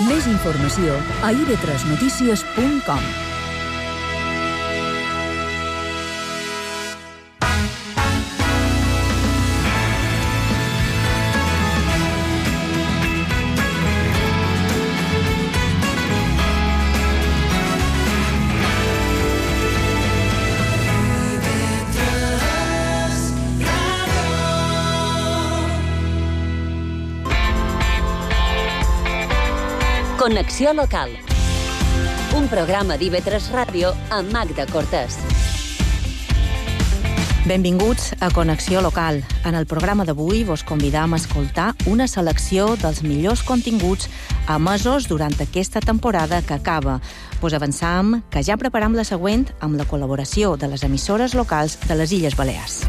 Més informació a ib3notícies.com. Connexió local. Un programa d'IV3 Ràdio amb Magda Cortés. Benvinguts a Connexió Local. En el programa d'avui vos convidam a escoltar una selecció dels millors continguts emesos durant aquesta temporada que acaba. Vos avançam que ja preparam la següent amb la col·laboració de les emissores locals de les Illes Balears.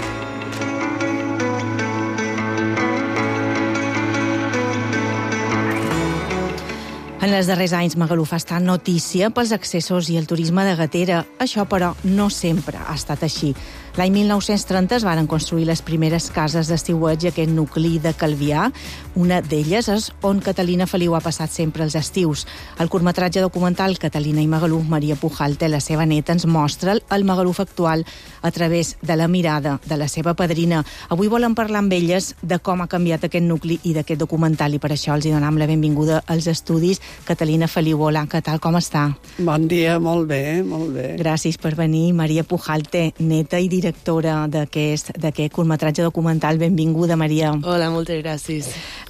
En els darrers anys, Magaluf ha estat notícia pels accessos i el turisme de gatera. Això, però, no sempre ha estat així. L'any 1930 es varen construir les primeres cases d'estiueig a aquest nucli de Calvià. Una d'elles és on Catalina Feliu ha passat sempre els estius. El curtmetratge documental Catalina i Magaluf, Maria Pujalte, la seva neta, ens mostra el Magaluf actual a través de la mirada de la seva padrina. Avui volem parlar amb elles de com ha canviat aquest nucli i d'aquest documental, i per això els donam la benvinguda als estudis. Catalina Feliu, hola, què tal, com està? Bon dia, molt bé, molt bé. Gràcies per venir. Maria Pujalte, neta i directora d'aquest curtmetratge documental. Benvinguda, Maria. Hola, moltes gràcies.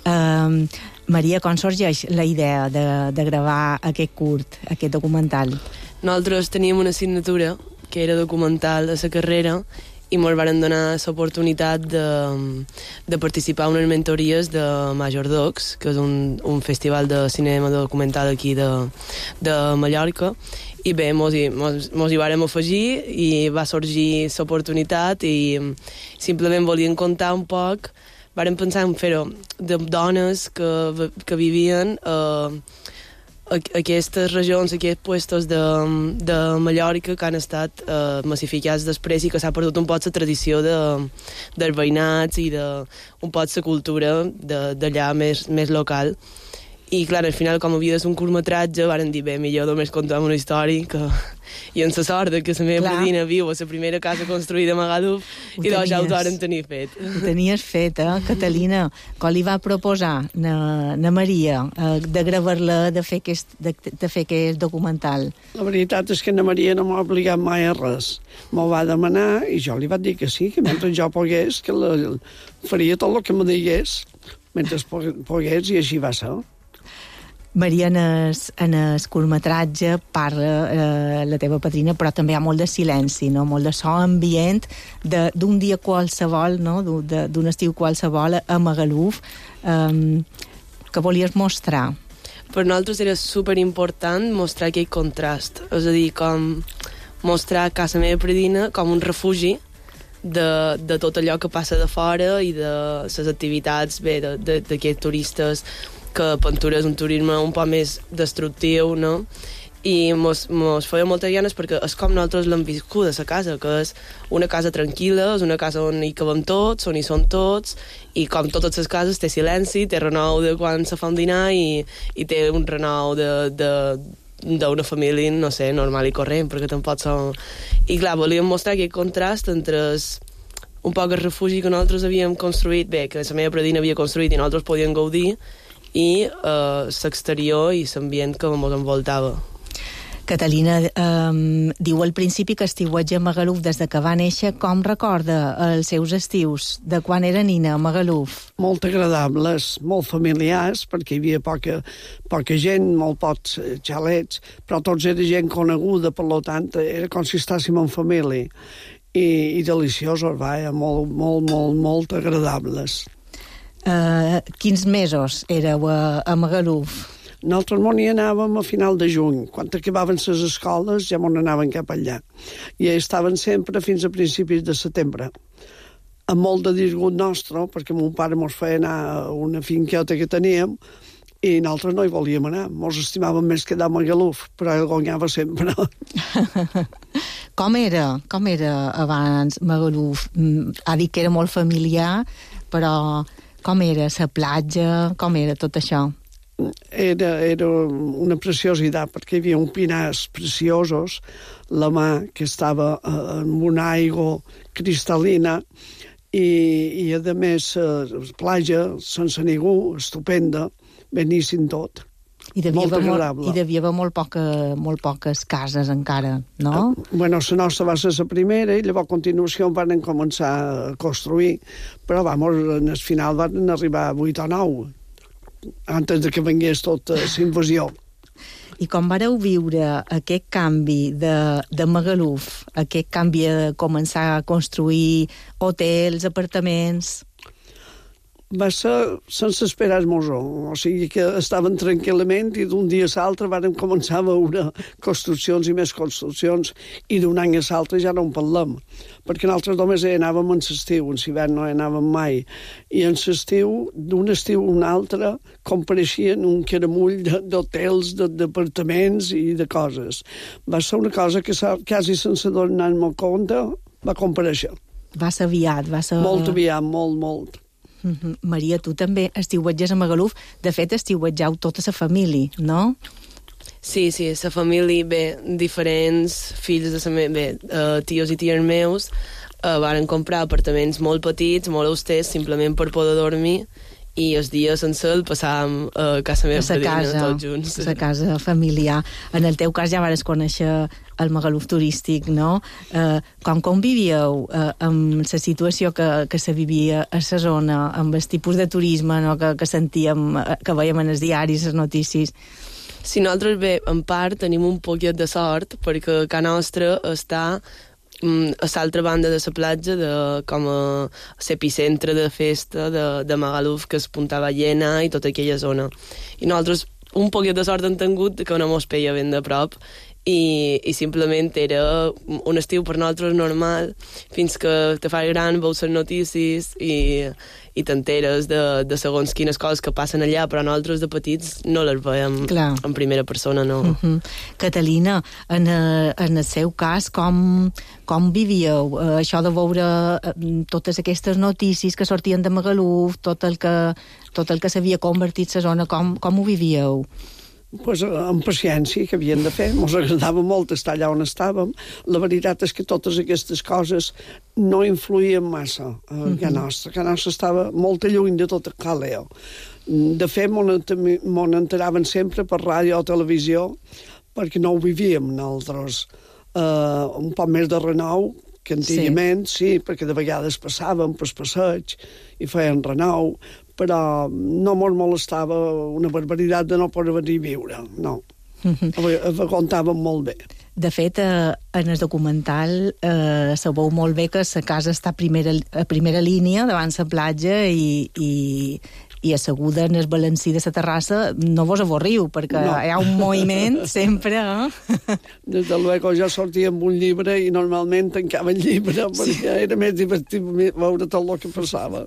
Maria, com sorgeix la idea de gravar aquest curt, aquest documental? Nosaltres teníem una assignatura que era documental de la carrera i ens van donar l'oportunitat de participar en unes mentories de Majordocs, que és un festival de cinema documental aquí de Mallorca, i bé, mos hi vàrem afegir i va sorgir l'oportunitat i simplement volien contar un poc. Vàrem pensar en fer-ho de dones que vivien a aquestes regions, aquests puestos de Mallorca que han estat massificats després i que s'ha perdut un poc la tradició dels veïnats i un poc la cultura d'allà més local. I, clar, al final, com havia de ser un curtmetratge, varen dir, bé, millor només contar una història i en la sort que la meva padrina viu a la primera casa construïda a Magaluf i doncs ja ho varen tenir fet. Ho tenies fet, Catalina? Com li va proposar na Maria de gravar-la, de fer aquest documental? La veritat és que na Maria no m'ha obligat mai a res. M'ho va demanar i jo li vaig dir que sí, que mentre jo pogués, que faria tot el que me digués, mentre pogués, i així va ser. Maria, en el curtmetratge parla la teva padrina, però també hi ha molt de silenci, no? Molt de so ambient d'un dia qualsevol, no? D'un estiu qualsevol a Magaluf. Què volies mostrar? Per nosaltres era superimportant mostrar aquell contrast, és a dir, com mostrar casa meva padrina com un refugi de tot allò que passa de fora i de les activitats d'aquests turistes, que Pentura és un turisme un poc més destructiu, no? I mos feia moltes ganes perquè és com nosaltres l'hem viscut a la casa, que és una casa tranquil·la, és una casa on hi cabem tots, on hi són tots, i com totes les cases té silenci, té renou de quan se fa un dinar i té un renou d'una família, no sé, normal i corrent, perquè tampoc són... I clar, volíem mostrar aquest contrast entre un poc el refugi que nosaltres havíem construït, bé, que la meva padrina havia construït i nosaltres podíem gaudir, i l'exterior i l'ambient que ens envoltava. Catalina, diu al principi que estiuetja a Magaluf des de que va néixer. Com recorda els seus estius, de quan era nina a Magaluf? Molt agradables, molt familiars, perquè hi havia poca gent, molt pocs xalets, però tots era gent coneguda, per tant, era com si estàssim en família. I deliciosos, molt agradables. Quins mesos éreu a Magaluf? Nosaltres hi anàvem a final de juny. Quan acabaven les escoles ja anàvem cap allà. I estaven sempre fins a principis de setembre. Amb molt de disgust nostre, perquè mon pare mos feia anar a una finqueta que teníem i nosaltres no hi volíem anar. Mos estimàvem més quedar a Magaluf, però ell guanyava sempre. Com era abans Magaluf? Ha dit que era molt familiar, però com era la platja? Com era tot això? era una preciositat, perquè hi havia uns pinars preciosos, la mà que estava en una aigua cristal·lina, i a més, platja, sense ningú, estupenda, beníssim tot. I devia haver molt poques cases encara, no? Bueno, la nostra va ser la primera i llavors a continuació van començar a construir, però en el final van arribar a 8 o 9, antes de que vengués tota la invasió. I com vareu viure aquest canvi de Magaluf, aquest canvi de començar a construir hotels, apartaments? Va ser sense esperar-nos-ho, o sigui que estàvem tranquil·lament i d'un dia a l'altre vam començar a veure construccions i més construccions i d'un any a l'altre ja no en parlem, perquè nosaltres només anàvem en l'estiu, en l'hivern no anàvem mai, i en l'estiu, d'un estiu a un altre, compareixien un caramull d'hotels, d'apartaments i de coses. Va ser una cosa que quasi sense donar-me compte va compareixer. Va ser aviat, va ser... Molt aviat, molt. Maria, tu també estiuetges a Magaluf. De fet, estiuetjau tota la família, no? Sí, la família, diferents fills de tios i ties meus varen comprar apartaments molt petits, molt austers, simplement per poder dormir, i els dies sense el passàvem a casa meva padrina, tots junts. A la casa familiar. En el teu cas ja vares conèixer el Magaluf turístic, no? Com convivíeu amb la situació que se vivia a la zona, amb el tipus de turisme, no? que sentíem, que veiem en els diaris, les notícies? Si nosaltres, en part, tenim un poquet de sort, perquè casa nostra està a l'altra banda de la platja, com a l'epicentre de festa de Magaluf, que és Punta Ballena i tota aquella zona. I nosaltres un poquet de sort hem tingut que no mos peia ben de prop, i simplement era un estiu per nosaltres normal, fins que te fas gran, veus les notícies i t'enteres de segons quines coses que passen allà, però nosaltres de petits no les veiem en primera persona, no. Catalina, en el seu cas, com vivíeu això de veure totes aquestes notícies que sortien de Magaluf, tot el que s'havia convertit la zona, com ho vivíeu? Pues, amb paciència, que havien de fer. Ens agradava molt estar allà on estàvem. La veritat és que totes aquestes coses no influïen massa a casa nostra. Casa nostra estava molt lluny de tot el caleo. De fet, m'on enteraven sempre per ràdio o televisió, perquè no ho vivíem nosaltres. Un poc més de renou, que antigament, sí, perquè de vegades passàvem pel passeig i feien renou, però no mos molestava una barbaritat de no poder venir a viure, no. Ho contàvem molt bé. De fet, en el documental sabeu molt bé que la casa està a primera línia davant la platja i asseguda en el balancí de la terrassa no vos avorriu, perquè hi ha un moviment sempre, Des de luego jo sortia amb un llibre i normalment tancava el llibre perquè era més divertit veure tot el que passava.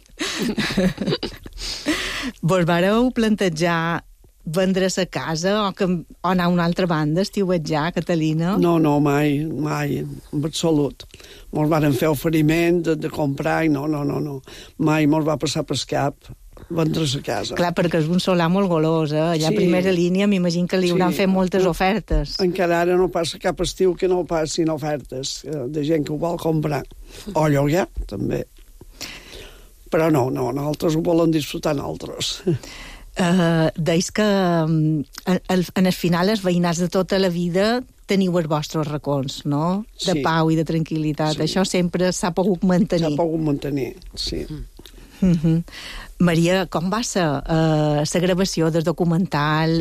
Vos vareu plantejar vendre la casa o anar a una altra banda, estiuetjar, Catalina? No, mai, en absolut. Mos varen fer oferiment de comprar i no. Mai mos va passar pel cap vendre la casa. Clar, perquè és un solar molt golós, allà a primera línia m'imagino que li hauran fet moltes ofertes. Encara ara no passa cap estiu que no passin ofertes de gent que ho vol comprar. O lloguer, també. Però no, nosaltres ho volen disfrutar nosaltres. Deis que en el final els veïnats de tota la vida teniu els vostres racons, no? De pau i de tranquil·litat. Això sempre s'ha pogut mantenir. S'ha pogut mantenir, sí. Maria, com va ser la gravació del documental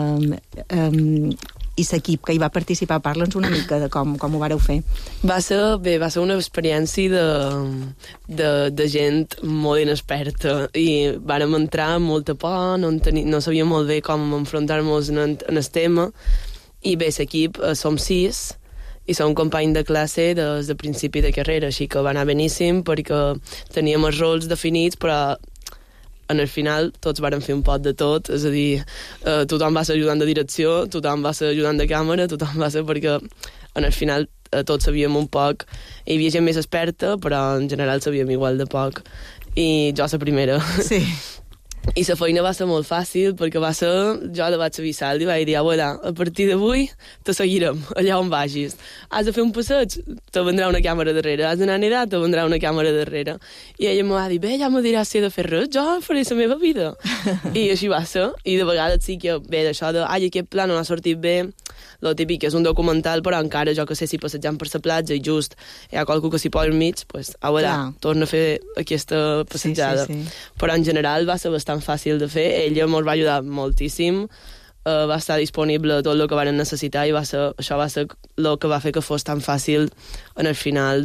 i l'equip que hi va participar? Parla'ns una mica de com ho vareu fer. Va ser una experiència de gent molt inexperta i vàrem entrar amb molta por, no sabíem molt bé com enfrontar-nos en el tema, i bé, l'equip som 6 i som companys de classe des de principi de carrera, així que va anar beníssim perquè teníem els rols definits, però en el final tots vàrem fer un pot de tot, és a dir, tothom va ser ajudant de direcció, tothom va ser ajudant de càmera, tothom va ser perquè en el final tots sabíem un poc. Hi havia gent més experta, però en general sabíem igual de poc. I jo la primera. Sí. I la feina va ser molt fàcil, perquè va ser... Jo la vaig avisar i vaig dir, abuela, a partir d'avui te seguirem, allà on vagis. Has de fer un passeig, te vendrà una càmera darrere. Has d'anar a nedar, te vendrà una càmera darrere. I ella em va dir, bé, ja me diràs si he de fer res, jo faré la meva vida. I així va ser. I de vegades sí que, bé, d'això de, aquest pla no ha sortit bé, lo típic és un documental, però encara, jo que sé, si passejant per la platja i just hi ha qualcú que s'hi posa enmig, pues, abuela, torna a fer aquesta passejada. Sí. Però en general va ser bastant fàcil de fer. Ella ens va ajudar moltíssim, va estar disponible tot el que van necessitar i això va ser el que va fer que fos tan fàcil en el final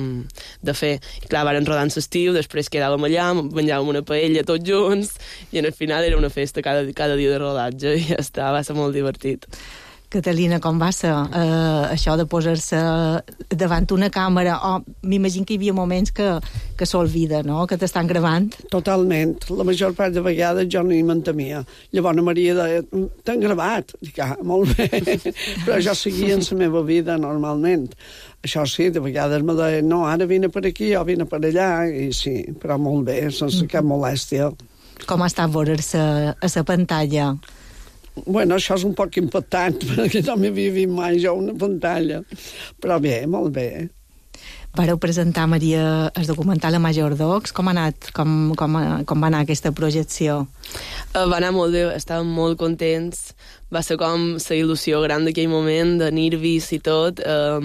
de fer. I clar, van rodar en l'estiu, després quedàvem allà, menjàvem una paella tots junts i en el final era una festa cada dia de rodatge i ja està, va ser molt divertit. Catalina, com va ser això de posar-se davant una càmera? M'imagino que hi havia moments que s'olvida, no?, que t'estan gravant. Totalment. La major part de vegades jo no hi m'entemia. Llavors la Maria deia, t'han gravat? Dic, molt bé. Però jo seguia en la meva vida normalment. Això sí, de vegades me deia, no, ara vine per aquí o vine per allà, i sí, però molt bé, sense cap molèstia. Com ha estat veure-se a la pantalla? Bueno, això és un poc impactant, perquè no m'havia vist mai jo una pantalla. Però bé, molt bé. Vareu presentar, Maria, el documental a Majordocs. Com ha anat? Com va anar aquesta projecció? Va anar molt bé, estàvem molt contents. Va ser com la il·lusió gran d'aquell moment, de nervis i tot.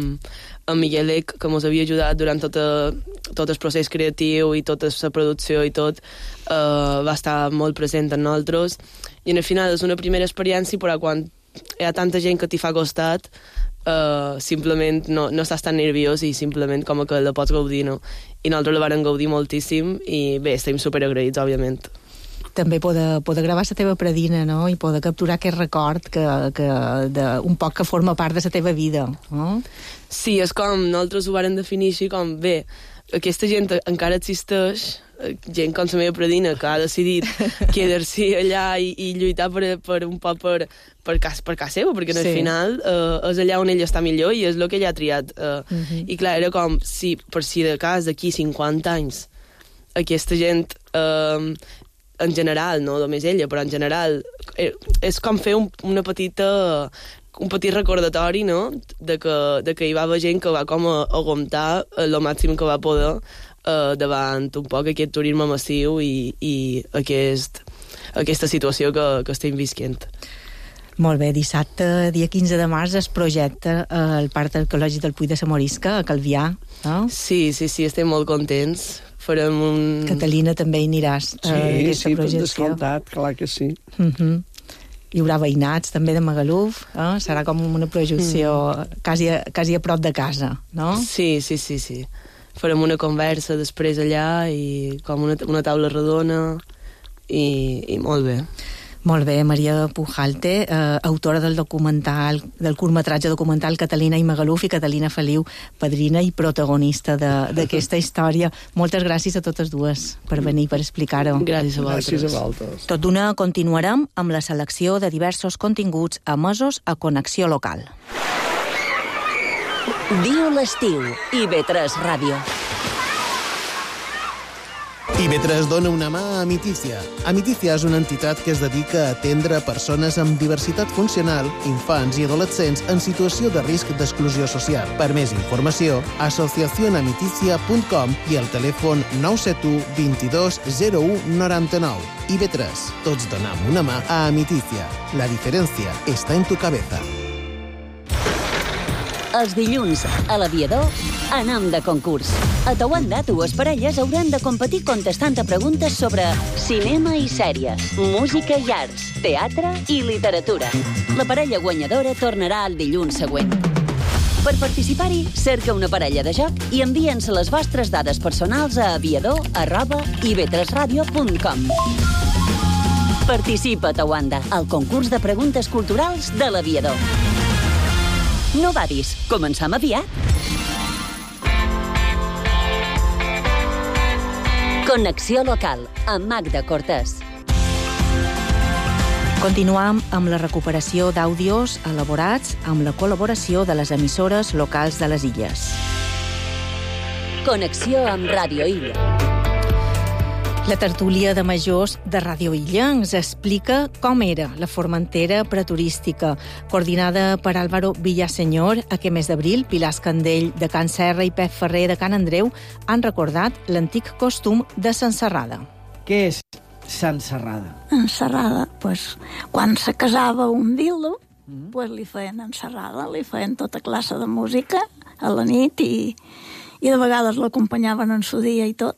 En Miguelec, que ens havia ajudat durant tot el procés creatiu i tota la producció i tot, va estar molt present en nosaltres. I al final és una primera experiència, però quan hi ha tanta gent que t'hi fa costat, simplement no estàs tan nerviós i simplement com que la pots gaudir, no? I nosaltres la vam gaudir moltíssim i bé, estem superagraïts, òbviament. També poder gravar la teva predina, no?, i poder capturar aquest record un poc que forma part de la teva vida, no? Sí, és com, nosaltres ho vam definir així com, bé, aquesta gent encara existeix, gent com la meva predina que ha decidit quedar-s'hi allà i lluitar per un poc per casa seva, perquè al final és allà on ell està millor i és el que ell ha triat. I clar, era com, per si de cas d'aquí 50 anys aquesta gent... en general, no només ella, però en general és com fer un petit recordatori, no?, de que hi va haver gent que va com a aguantar el màxim que va poder davant un poc aquest turisme massiu i aquesta situació que estem visquent. Molt bé, dissabte, dia 15 de març, es projecta el Parc Arqueològic del Puig de la Morisca, a Calvià, no? Sí, estem molt contents. Farem un... Catalina, també hi aniràs a aquesta projecció. Sí, descomptat, clar que sí. Hi haurà veïnats també de Magaluf, serà com una projecció quasi a prop de casa, no? Sí. Farem una conversa després allà i com una taula redona i molt bé. Molt bé, Maria Pujalte, autora del curtmetratge documental Catalina i Magaluf, i Catalina Feliu, padrina i protagonista d'aquesta història. Moltes gràcies a totes dues per venir, per explicar-ho. Gràcies a vosaltres. Tot d'una continuarem amb la selecció de diversos continguts emesos a Connexió Local. Viu l'estiu, IB3 Ràdio. IB3 dona una mà a Amitícia. Amitícia és una entitat que es dedica a atendre persones amb diversitat funcional, infants i adolescents en situació de risc d'exclusió social. Per més informació, asociacionamiticia.com i el telèfon 971 22 01 99. IB3. Tots donem una mà a Amitícia. La diferència està en tu cabeza. Els dilluns, a l'Aviador, anem de concurs. A Tawanda, dues parelles hauran de competir contestant a preguntes sobre cinema i sèries, música i arts, teatre i literatura. La parella guanyadora tornarà el dilluns següent. Per participar-hi, cerca una parella de joc i envia'ns les vostres dades personals a aviador@ib3radio.com. Participa a Tawanda, al concurs de preguntes culturals de l'Aviador. No badis, començam aviat. Connexió local, amb Magda Cortés. Continuam amb la recuperació d'àudios elaborats amb la col·laboració de les emissores locals de les illes. Connexió amb Ràdio Illa. La tertúlia de majors de Ràdio Illa ens explica com era la Formentera preturística, coordinada per Álvaro Villaseñor. Aquest mes d'abril, Pilar Escandell de Can Serra i Pep Ferrer de Can Andreu han recordat l'antic costum de Sant Serrada. Què és Sant Serrada? En Serrada, pues, quan se casava un dildo, pues, li feien enserrada, li feien tota classe de música a la nit i de vegades l'acompanyaven en su dia i tot.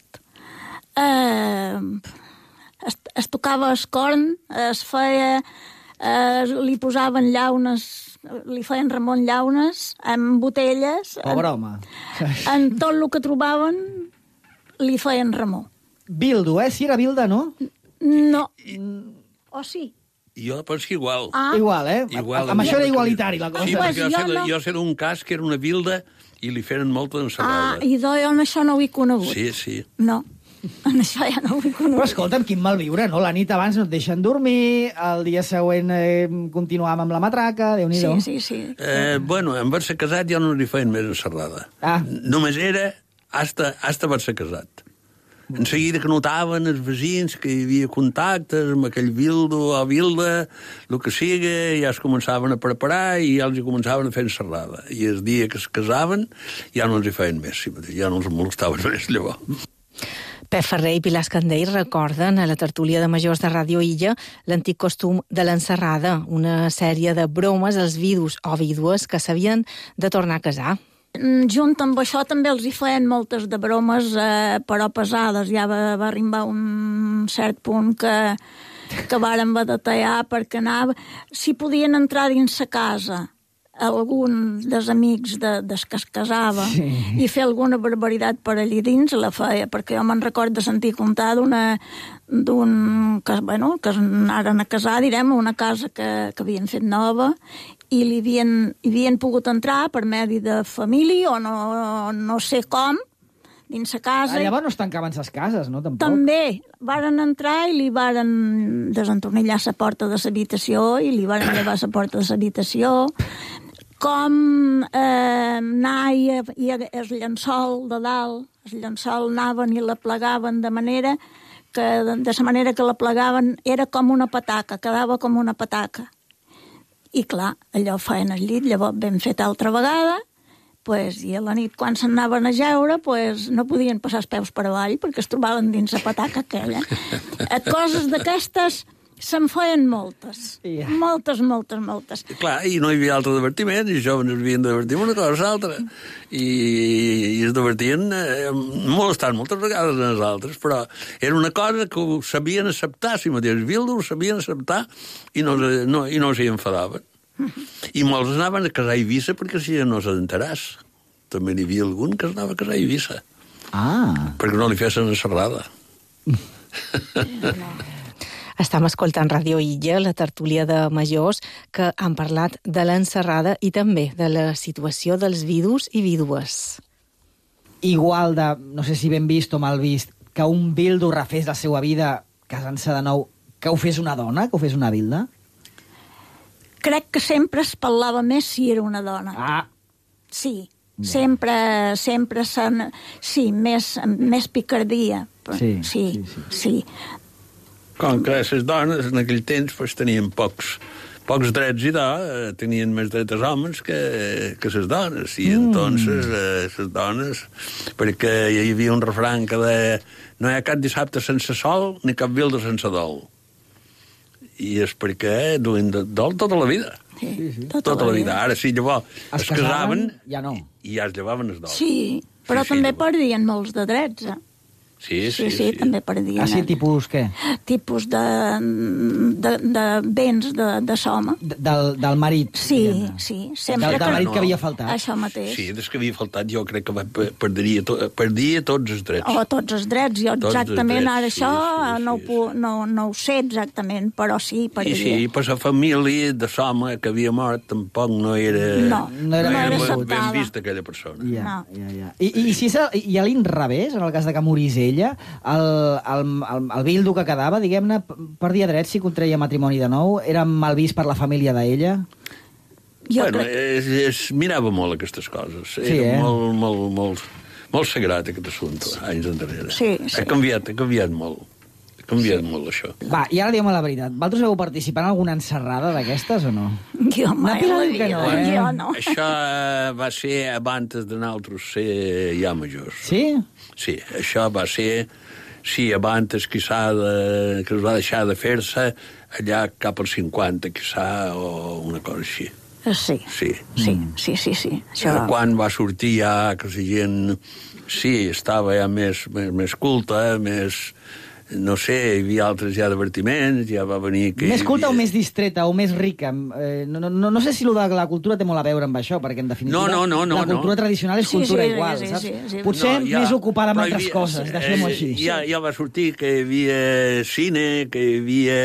Es tocava el corn, es feia... li posaven llaunes, li feien Ramon llaunes amb botelles. Pobre home. En tot el que trobaven li feien Ramó. Bildo, si era Bilda, no? No. O sí? Jo penso que igual. Igual, Igual, amb això era igualitari, la cosa. Sí, perquè jo sé d'un cas que era una Bilda i li feien molta ensalada. I jo en això no ho he conegut. Sí. No, en això ja no ho he conegut. Però escolta'm, quin mal viure, no? La nit abans no et deixen dormir, el dia següent continuàvem amb la matraca, Déu-n'hi-do. Sí. Bueno, en haver-se casat ja no li feien més ensalada. Només era hasta haver-se casat. En seguida que notaven els veïns que hi havia contactes amb aquell bildo o bilda, el que siga, ja es començaven a preparar i ja els començaven a fer ensalada. I el dia que es casaven ja no els hi feien més, ja no els molestaven més llavors. Pep Ferrer i Pilar Escandell recorden a la tertúlia de majors de Ràdio Illa l'antic costum de l'enserrada, una sèrie de bromes als vidus o vídues que s'havien de tornar a casar. Junt amb això també els hi feien moltes de bromes, però pesades. Ja va arribar un cert punt que varen batallar perquè anava... Si podien entrar dins la casa algun dels amics des que es casava i fer alguna barbaritat per allí dins, la feia, perquè jo me'n record de sentir contar que anaren a casar, direm, una casa que havien fet nova i hi havien pogut entrar per medi de família o no sé com, dins la casa. Llavors no es tancaven les cases, no? Tampoc. També. Varen entrar i li varen desentornillar la porta de l'habitació i li varen llevar la porta de l'habitació. Com anar i el llençol de dalt, el llençol anaven i la plegaven de la manera que la plegaven era com una pataca, quedava com una pataca. I clar, allò feien al llit, llavors ben fet altra vegada, i a la nit quan s'anaven a jeure no podien passar els peus per avall perquè es trobaven dins la pataca aquella. Coses d'aquestes se'n feien moltes. Moltes. Clar, i no hi havia altre divertiment, i els joves havien de divertir una cosa o l'altra. I es divertien molestant moltes vegades en els altres, però era una cosa que ho sabien acceptar, si mateix Bildo ho sabien acceptar i no s'hi enfadaven. I molts anaven a casar a Eivissa perquè si no s'enteràs. També n'hi havia algun que anava a casar a Eivissa. Perquè no li fessin enserrada. Estem escoltant Ràdio Illa, la tertúlia de majors, que han parlat de l'enserrada i també de la situació dels vidus i vídues. Igual de, no sé si ben vist o mal vist, que un bildo refés la seva vida casant-se de nou, que ho fes una dona, que ho fes una bilda? Crec que sempre es parlava més si era una dona. Sí, sempre sí, més picardia. Sí. Com que les dones en aquell temps tenien pocs drets i tenien més drets els homes que les dones. I entonces les dones, perquè hi havia un refrany que deia no hi ha cap dissabte sense sol ni cap bilda sense dol. I és perquè duien dol tota la vida. Tota la vida. Ara sí, llavors es casaven ja no. I ja es llevaven el dol. Sí, però també perdien molts de drets, Sí, també perdien. Tipus què? Tipus de béns de l'home. Del marit. Sí. Del marit que havia faltat. Això mateix. Sí, des que havia faltat jo crec que perdia tots els drets. Tots els drets. Jo exactament ara això no ho sé exactament, però sí, perdia. I per la família de l'home que havia mort tampoc no era ben vista aquella persona. I a l'inrevés, en el cas de que morís ella, el bildo que quedava, diguem-ne, perdia drets si contreia matrimoni de nou? Era mal vist per la família d'ella? Es mirava molt aquestes coses. Era molt sagrat aquest assumpte, anys enrere. Sí. Ha canviat molt. canviat molt, això. Va, i ara diguem la veritat. Vosaltres heu participat en alguna encerrada d'aquestes o no? Jo mai Pilar la diu que vida, no, jo no. Això va ser abans de nosaltres ser ja majors. Sí? Sí, això va ser... Sí, abans que es va deixar de fer-se allà cap als 50, quizà, o una cosa així. Sí. Sí. Sí. Això... Quan va sortir ja que la gent... Sí, estava ja més culta, més... No sé, hi havia altres ja divertiments, ja va venir... Més culta o més distreta o més rica? No sé si lo de la cultura té molt a veure amb això, perquè en definitiva la cultura tradicional és cultura igual, saps? Sí. Potser més ocupada amb altres coses, deixem-ho així. Ja va sortir que hi havia cine, que hi havia...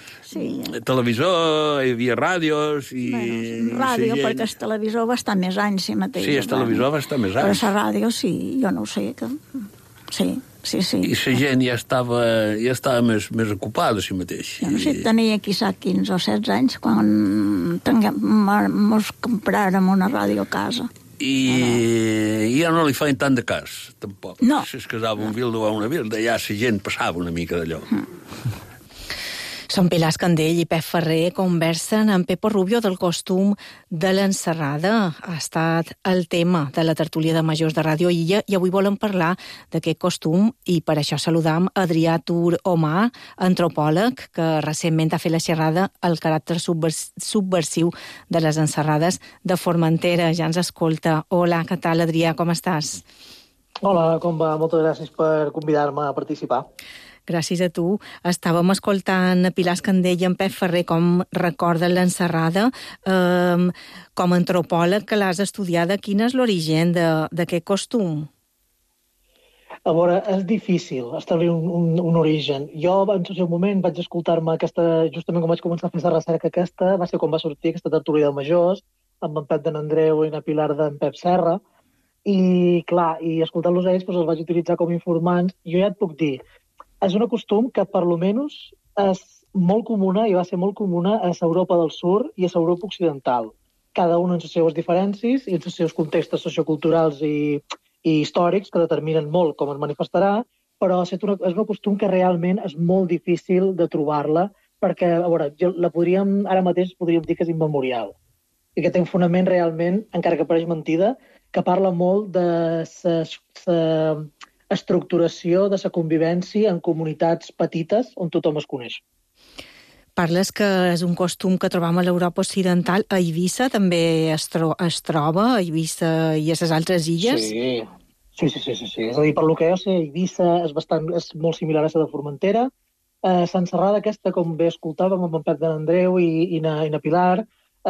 televisor, hi havia ràdios... Ràdio, perquè el televisor va estar més anys, si mateix. Sí, el televisor va estar més anys. Però la ràdio, sí, jo no ho sé. Sí. I la gent ja estava més ocupada, si mateix. Jo no sé, tenia quizà 15 o 16 anys quan mos compràrem una ràdio a casa. I ja no li feien tant de cas, tampoc. No. Si es casava un vildo o una vilda, ja la gent passava una mica d'allò. Són Pilar Escandell i Pep Ferrer conversen amb Pepo Rubio del costum de l'encerrada. Ha estat el tema de la tertúlia de majors de Ràdio Illa i avui volem parlar d'aquest costum i per això saludam Adrià Tur Omar, antropòleg, que recentment ha fet la xerrada al caràcter subversiu de les encerrades de Formentera. Ja ens escolta. Hola, què tal, Adrià? Com estàs? Hola, com va? Moltes gràcies per convidar-me a participar. Gràcies a tu. Estàvem escoltant a Pilar Escandell i en Pep Ferrer com recorden l'encerrada. Com a antropòleg que l'has estudiada, quin és l'origen d'aquest costum? A veure, és difícil establir un origen. Jo, en el seu moment, vaig escoltar-me justament quan vaig començar a fer la recerca aquesta, va ser quan va sortir aquesta tertúlia de majors, amb en Pep de n'Andreu i la Pilar d'en Pep Serra, i clar, i escoltant-los a ells els vaig utilitzar com informants. Jo ja et puc dir, és un costum que, per lo menys, és molt comuna i va ser molt comuna a l'Europa del Sud i a l'Europa occidental. Cada un amb les seves diferències i els seus contextos socioculturals i històrics que determinen molt com es manifestarà, però és un costum que realment és molt difícil de trobar-la perquè, a veure, ara mateix podríem dir que és immemorial i que té un fonament realment, encara que pareix mentida, que parla molt de la estructuració de la convivència en comunitats petites on tothom es coneix. Parles que és un costum que trobam a l'Europa occidental. A Eivissa també es troba, a Eivissa i a les altres illes? Sí. És a dir, per lo que jo sé, Eivissa és molt similar a la de Formentera. L'encerrada aquesta, com bé escoltàvem amb en Pep de n'Andreu i na Pilar,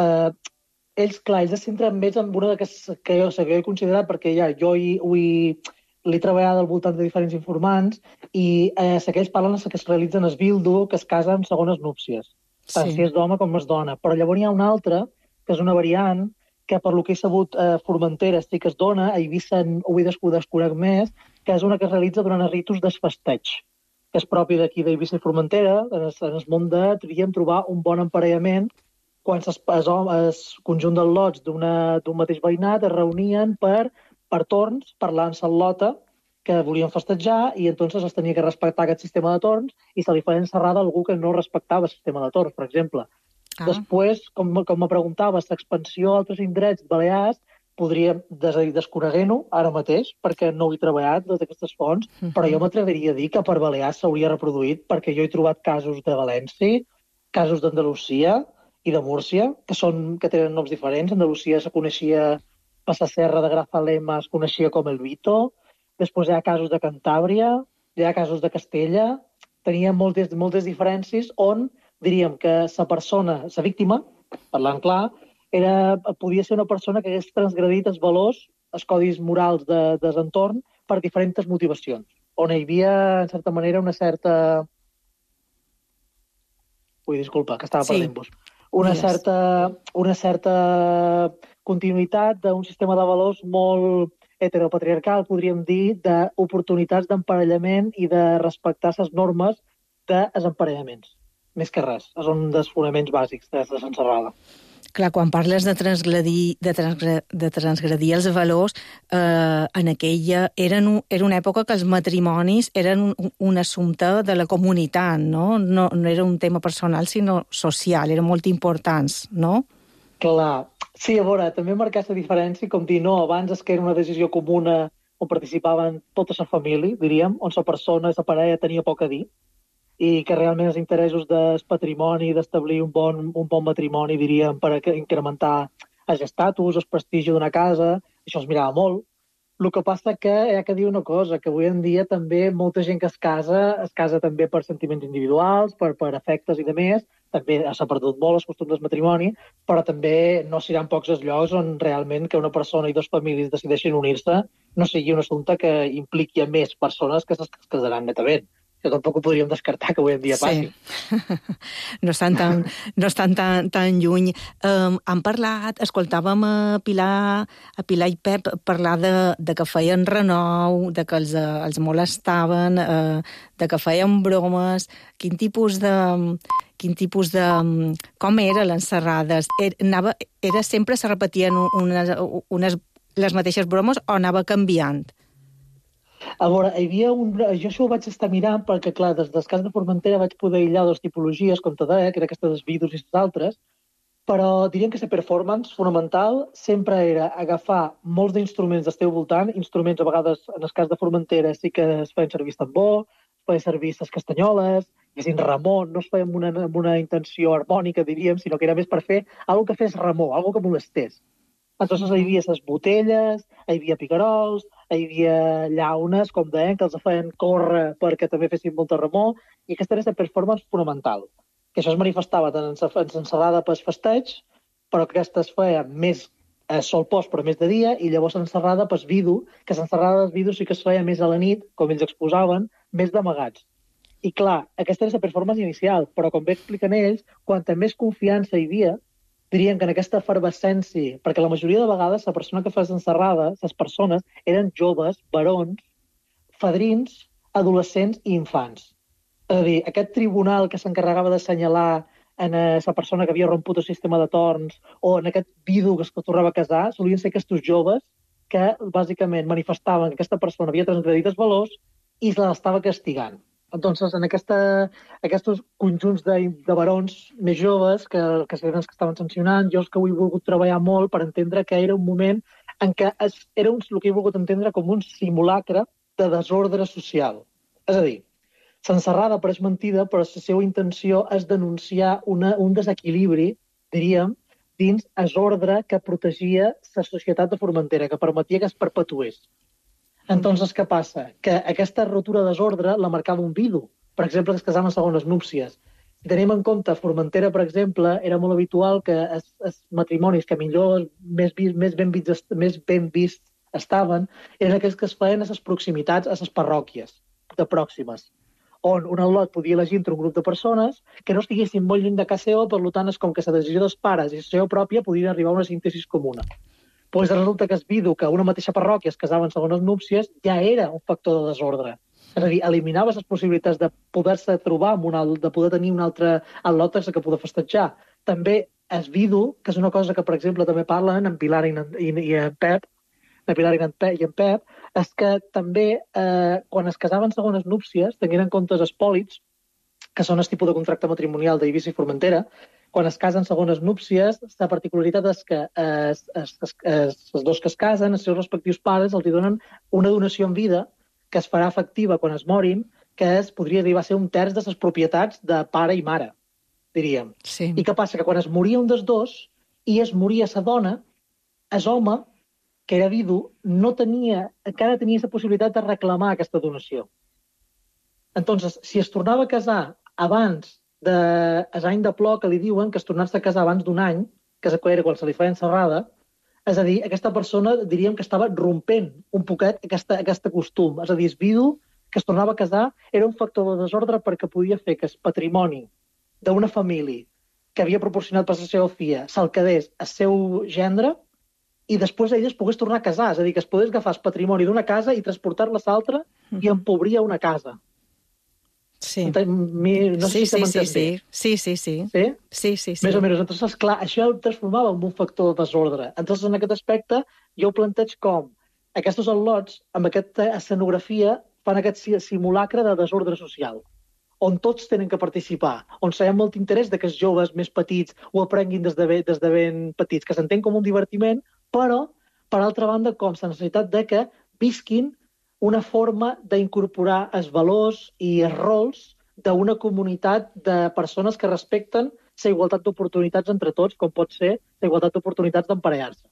ells es centren més en una que jo he considerat, perquè ja jo l'he treballat al voltant de diferents informants i aquells parlen que es realitzen es vildo, que es casa amb segones núpcies, tant si és d'home com és dona. Però llavors hi ha una altra, que és una variant, que per lo que he sabut Formentera sí que es dona, a Eivissa ho he descobert més, que és una que es realitza durant els ritus desfesteig, que és propi d'aquí d'Eivissa i Formentera, en el món de trobar un bon emparellament quan el conjunt dels lots d'un mateix veïnat es reunien per torns, parlant-se en lota, que volien festejar, i entonces es tenia que respectar aquest sistema de torns, i se li feia encerrada a algú que no respectava el sistema de torns, per exemple. Després, com me preguntaves, l'expansió a altres indrets balears, podríem desconeguer-ho ara mateix, perquè no ho he treballat des d'aquestes fonts, però jo m'atreviria a dir que per Balears s'hauria reproduït, perquè jo he trobat casos de València, casos d'Andalusia i de Múrcia, que tenen noms diferents. Andalusia se coneixia per la serra de Grazalema, es coneixia com el Vito. Després hi ha casos de Cantàbria, hi ha casos de Castella. Tenia moltes diferències on diríem que la persona, la víctima, parlant clar, podia ser una persona que hagués transgredit els valors, els codis morals de l'entorn per diferents motivacions, on hi havia, en certa manera, una certa... disculpa, que estava perdent-vos. Una certa continuïtat d'un sistema de valors molt heteropatriarcal, podríem dir, d'oportunitats d'emparellament i de respectar les normes dels emparellaments. Més que res, són dels fonaments bàsics de l'encerrada. Clar, quan parles de transgredir els valors, en aquella era una època que els matrimonis eren un assumpte de la comunitat, no? No era un tema personal, sinó social, eren molt importants, no? Clar. Sí, a veure, també marcar la diferència, com dir, no, abans és que era una decisió comuna on participaven tota la família, diríem, on la persona, la parella tenia poc a dir, i que realment els interessos del patrimoni, d'establir un bon matrimoni, diríem, per incrementar l'estatus, el prestigi d'una casa, això es mirava molt. El que passa que hi ha que dir una cosa, que avui en dia també molta gent que es casa també per sentiments individuals, per afectes i demés, també s'ha perdut molt els costums del matrimoni, però també no seran pocs els llocs on realment que una persona i dues famílies decideixin unir-se no sigui un assumpte que impliqui a més persones que es casaran netament. Que tampoc ho podríem descartar que avui en dia passi. Sí. No estan tan lluny. Han parlat, escoltàvem a Pilar i Pep parlar de que feien renou, de que els molestaven, de que feien bromes. Quin tipus de... Com era l'encerrades? Sempre se repetien les mateixes bromes o anava canviant? A veure, hi havia jo això ho vaig estar mirant perquè, clar, des del cas de Formentera vaig poder aïllar dues tipologies, com te deia, que era aquesta dels vidus i les altres, però diríem que la performance fonamental sempre era agafar molts d'instruments del teu voltant, instruments a vegades, en el cas de Formentera, sí que es feien servir tambor, es feien servir les castanyoles, diguéssim, remor, no es feien amb una intenció harmònica, diríem, sinó que era més per fer alguna que fes remor, alguna que molestés. Entonces hi havia les botelles, hi havia picarols, hi havia llaunes, com deien, que els feien córrer perquè també fessin molta remor, i aquesta era la performance fonamental. Que això es manifestava tant en l'encerrada per festeig, però que aquesta es feia més sol post, però més de dia, i llavors l'encerrada per vidu, que l'encerrada del vidu sí que es feia més a la nit, com ells exposaven, més d'amagats. I clar, aquesta era la performance inicial, però com bé expliquen ells, quanta més confiança hi havia, diríem que en aquesta efervescència, perquè la majoria de vegades la persona que fa les encerrades, les persones, eren joves, barons, fadrins, adolescents i infants. És a dir, aquest tribunal que s'encarregava d'assenyalar en la persona que havia romput el sistema de torns o en aquest vidu que es tornava a casar, solien ser aquests joves que bàsicament manifestaven que aquesta persona havia transgredit els valors i se l'estava castigant. Entonces, en aquests conjunts de barons més joves que eren els que estaven sancionant, jo és que ho he volgut treballar molt per entendre que era un moment en què era el que he volgut entendre com un simulacre de desordre social. És a dir, l'encerrada pareix mentida, però la seva intenció és denunciar un desequilibri, diríem, dins el ordre que protegia la societat de Formentera, que permetia que es perpetués. Entonces, què passa? Que aquesta rotura de desordre la marcava un vidu. Per exemple, que es casaven segones núpcies. Si tenim en compte, Formentera, per exemple, era molt habitual que els matrimonis que millor, més ben vists estaven, eren aquells que es feien a les proximitats, a les parròquies de pròximes, on un al·lot podia elegir entre un grup de persones que no estiguessin molt lluny de casa seva, per tant, és com que la decisió dels pares i la seva pròpia podien arribar a una síntesi comuna. Doncs resulta que es vidu que una mateixa parròquia es casava en segones núpcies ja era un factor de desordre. És a dir, eliminava les possibilitats de poder-se trobar, de poder tenir un altre al·lot que poder festejar. També es vidu, que és una cosa que, per exemple, també parlen en Pilar i en Pep, és que també quan es casaven segones núpcies, tenint en compte els espòlits, que són el tipus de contracte matrimonial d'Eivissa i Formentera, quan es casen segones núpcies, la particularitat és que els dos que es casen, els seus respectius pares, els donen una donació en vida que es farà efectiva quan es morin, que podria arribar a ser un terç de les propietats de pare i mare, diríem. Sí. I què passa? Que quan es moria un dels dos i es moria la dona, el home, que era vidu, encara tenia la possibilitat de reclamar aquesta donació. Entonces, si es tornava a casar abans l'any de plor, que li diuen que es tornés a casar abans d'un any, que era quan se li feia encerrada, és a dir, aquesta persona diríem que estava rompent un poquet aquest costum. És a dir, el vidu que es tornava a casar era un factor de desordre perquè podia fer que el patrimoni d'una família que havia proporcionat per la seva filla se'l quedés al seu gendre i després ella es pogués tornar a casar. És a dir, que es pogués agafar el patrimoni d'una casa i transportar-la a l'altra i empobrir una casa. Sí. No sé si m'entens bé. Sí. Sí? Més o menys. Entonces, clar, això ho transformava en un factor de desordre. Entonces, en aquest aspecte, jo ho planteig com aquests al·lots, amb aquesta escenografia, fan aquest simulacre de desordre social, on tots tenen que participar, on hi ha molt interès de que els joves més petits ho aprenguin des de ben petits, que s'entén com un divertiment, però, per altra banda, com la necessitat de que visquin una forma d'incorporar els valors i els rols d'una comunitat de persones que respecten la igualtat d'oportunitats entre tots, com pot ser la igualtat d'oportunitats d'emparellar-se.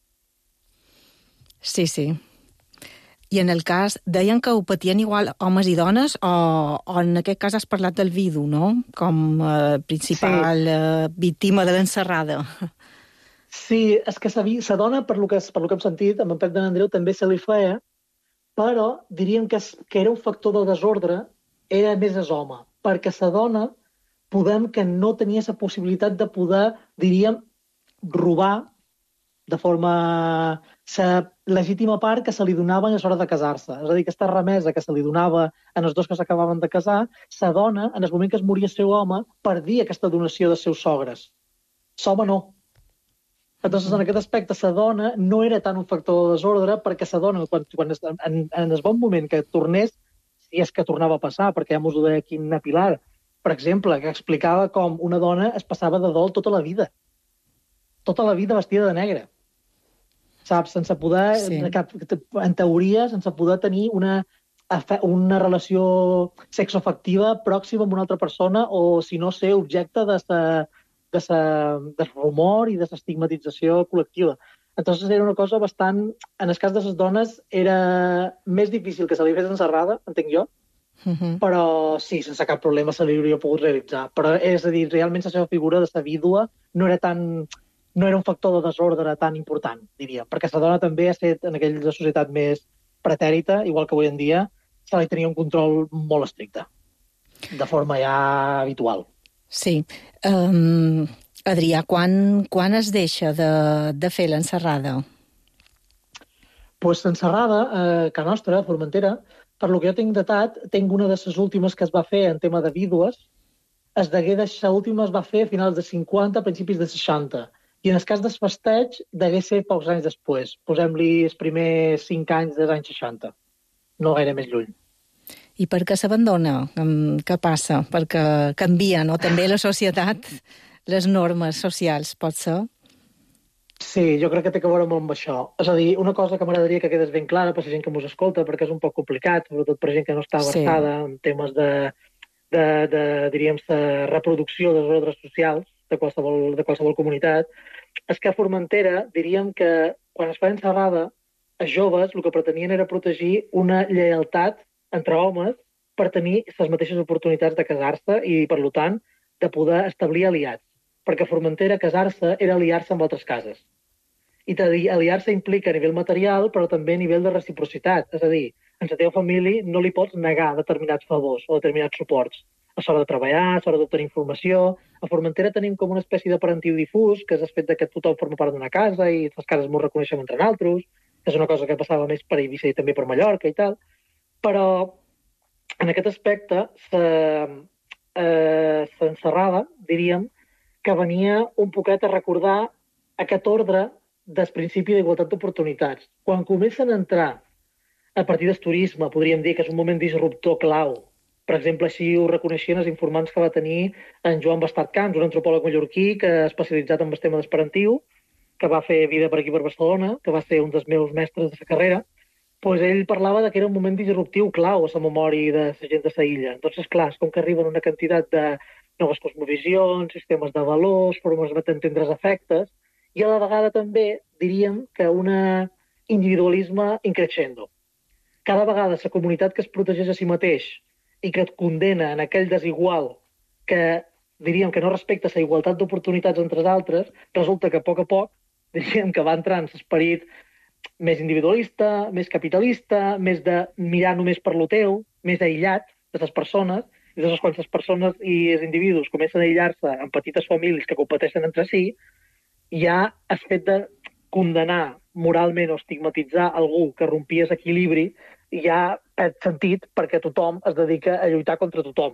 Sí. I en el cas, deien que ho patien igual homes i dones, o en aquest cas has parlat del vidu, no? Com principal víctima de l'encerrada. Sí, és que la dona, per lo que hem sentit, amb en Pep de Nandreu també se li feia, però diríem que era un factor de desordre, era més el home, perquè la dona podem que no tenia la possibilitat de poder, diríem, robar de forma la legítima part que se li donava a l'hora de casar-se. És a dir, aquesta remesa que se li donava en els dos que s'acabaven de casar, la dona, en el moment que es moria el seu home, perdia aquesta donació dels seus sogres. L'home no. Entonces, en aquest aspecte, la dona no era tant un factor de desordre, perquè la dona, quan en el bon moment que tornés, si és que tornava a passar, perquè ja mos ho deia aquí en Pilar, per exemple, que explicava com una dona es passava de dol tota la vida vestida de negre. Saps? Sense poder, en teoria, sense poder tenir una relació sexoafectiva pròxima amb una altra persona, o si no ser objecte de rumor i de l'estigmatització col·lectiva. Entonces era una cosa bastant... En el cas de les dones era més difícil que se li fes encerrada, entenc jo, però sí, sense cap problema se li hauria pogut realitzar. Però és a dir, realment la seva figura de la vídua no era un factor de desordre tan important, diria, perquè la dona també ha estat en aquella societat més pretèrita, igual que avui en dia, se li tenia un control molt estricte, de forma ja habitual. Sí. Adrià, quan es deixa de fer l'encerrada? Doncs l'encerrada, que nostra, a Formentera, per lo que jo tinc datat, tinc una de les últimes que es va fer en tema de vídues, l'última es va fer a finals de 50, a principis de 60, i en el cas del festeig degué ser pocs anys després. Posem-li els primers 5 anys dels anys 60. No gaire més lluny. I per què s'abandona? Què passa? Perquè canvien, no? També la societat, les normes socials, pot ser? Sí, jo crec que té a veure molt amb això. És a dir, una cosa que m'agradaria que quedés ben clara per la gent que mos escolta, perquè és un poc complicat, sobretot per gent que no està versada en temes diríem, de reproducció dels ordres socials de qualsevol comunitat, és que a Formentera diríem que quan es fa encerrada, els joves el que pretenien era protegir una lleialtat entre homes per tenir les mateixes oportunitats de casar-se i, per tant, de poder establir aliats. Perquè a Formentera casar-se era aliar-se amb altres cases. I aliar-se implica a nivell material, però també a nivell de reciprocitat. És a dir, en la teva família no li pots negar determinats favors o determinats suports. A l'hora de treballar, a l'hora d'obtenir informació. A Formentera tenim com una espècie de parentiu difús, que és el fet que tothom forma part d'una casa i les cases ens reconeixem entre nosaltres, que és una cosa que passava més per Eivissa i també per Mallorca i tal. Però, en aquest aspecte, l'encerrada, diríem, que venia un poquet a recordar aquest ordre del principi d'igualtat d'oportunitats. Quan comencen a entrar a partir del turisme, podríem dir que és un moment disruptor clau. Per exemple, així ho reconeixien els informants que va tenir en Joan Bastard Camps, un antropòleg mallorquí que ha especialitzat en el tema d'esperantiu, que va fer vida per aquí per Barcelona, que va ser un dels meus mestres de la carrera. Doncs ell parlava que era un moment disruptiu clau a la memòria de la gent de la illa. Entonces, clar, és com que arriben una quantitat de noves cosmovisions, sistemes de valors, formes d'entendre els efectes, i a la vegada també diríem que un individualisme increixendo. Cada vegada la comunitat que es protegeix a si mateix i que et condena en aquell desigual que diríem que no respecta la igualtat d'oportunitats entre els altres, resulta que a poc diríem que va entrar en l'esperit més individualista, més capitalista, més de mirar només per lo teu, més aïllat de les persones, i llavors quan les persones i els individus comencen a aïllar-se en petites famílies que competeixen entre si, ja has fet de condenar moralment o estigmatitzar algú que rompia l'equilibri ja perd sentit perquè tothom es dedica a lluitar contra tothom.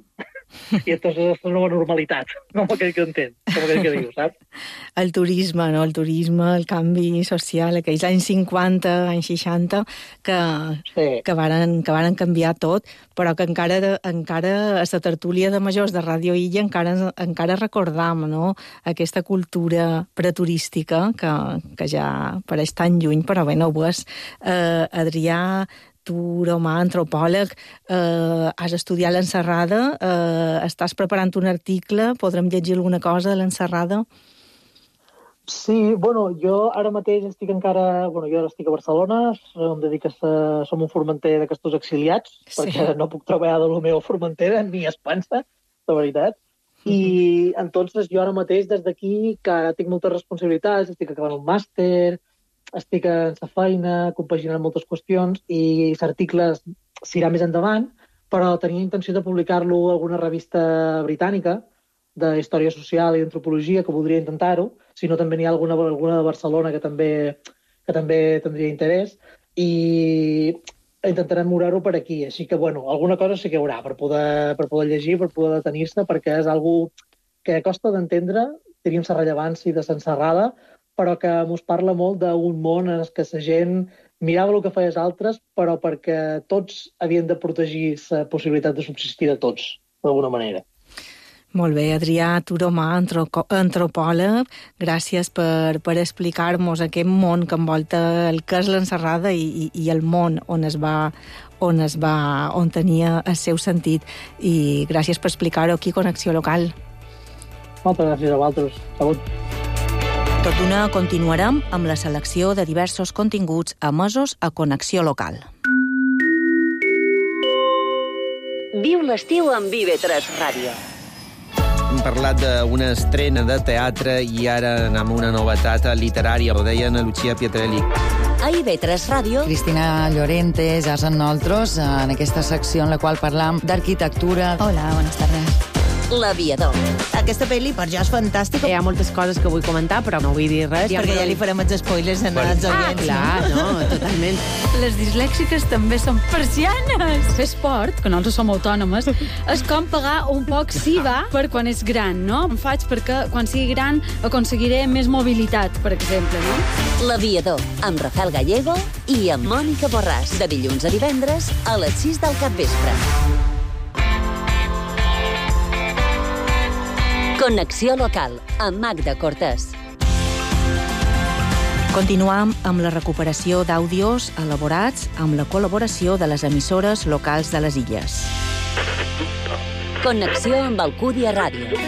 I entonces és una nova normalitat, com aquell que entén, com aquell que diu, saps? El turisme, no? El turisme, el canvi social, aquells anys 50, anys 60, que varen canviar tot, però que encara a la tertúlia de majors de Ràdio Illa encara recordam, no?, aquesta cultura preturística que ja pareix tan lluny, però bé, no ho és. Adrià, tu, Romà, antropòleg, has estudiat l'Enserrada, estàs preparant un article, podrem llegir alguna cosa de l'Enserrada? Sí, bueno, jo ara mateix estic encara... Bueno, jo ara estic a Barcelona, em dedico som un formenter d'aquests exiliats, perquè no puc treballar de la meva formentera, ni Espansa, de veritat. I entonces jo ara mateix, des d'aquí, que ara tinc moltes responsabilitats, estic acabant un màster, estic en la feina, compaginant moltes qüestions, i l'article s'irà més endavant, però tenia intenció de publicar-lo a alguna revista britànica de història social i d'antropologia, que voldria intentar-ho, si no també n'hi ha alguna de Barcelona que també tindria interès, i intentarem moure-ho per aquí. Així que, bueno, alguna cosa sí que hi haurà per poder llegir, per poder detenir-se, perquè és algo que costa d'entendre, tenim la rellevància de l'Enserrada, però que mos parla molt d'un món en què la gent mirava el que feia els altres, però perquè tots havien de protegir la possibilitat de subsistir de tots, d'alguna manera. Molt bé, Adrià Turomà, antropòleg, gràcies per explicar-nos aquest món que envolta el que és l'Enserrada i el món on tenia el seu sentit. I gràcies per explicar-ho aquí a Connexió Local. Moltes gràcies a vosaltres. Salut. Tot d'una continuarem amb la selecció de diversos continguts emesos a Connexió Local. Viu l'estiu amb IB3 Ràdio. Hem parlat d'una estrena de teatre i ara anem a una novetat literària. Ho deia Ana Lucía Pietrelli. A IB3 Ràdio, Cristina Llorente, ja són nosaltres, en aquesta secció en la qual parlam d'arquitectura. Hola, buenas tardes. L'Aviador. Aquesta pel·li per jo és fantàstica. Hi ha moltes coses que vull comentar, però no vull dir res. Perquè ja li farem els spoilers en els oients. Clar, no, totalment. Les dislèxiques també són persianes. Fer esport, que nosaltres som autònomes, és com pagar un poc SIVA per quan és gran, no? Em faig perquè quan sigui gran aconseguiré més mobilitat, per exemple, no? L'Aviador, amb Rafael Gallego i amb Mònica Borràs, de dilluns a divendres a les 6 del capvespre. Connexió Local, amb Magda Cortés. Continuam amb la recuperació d'àudios elaborats amb la col·laboració de les emissores locals de les Illes. Connexió amb Alcúdia Ràdio.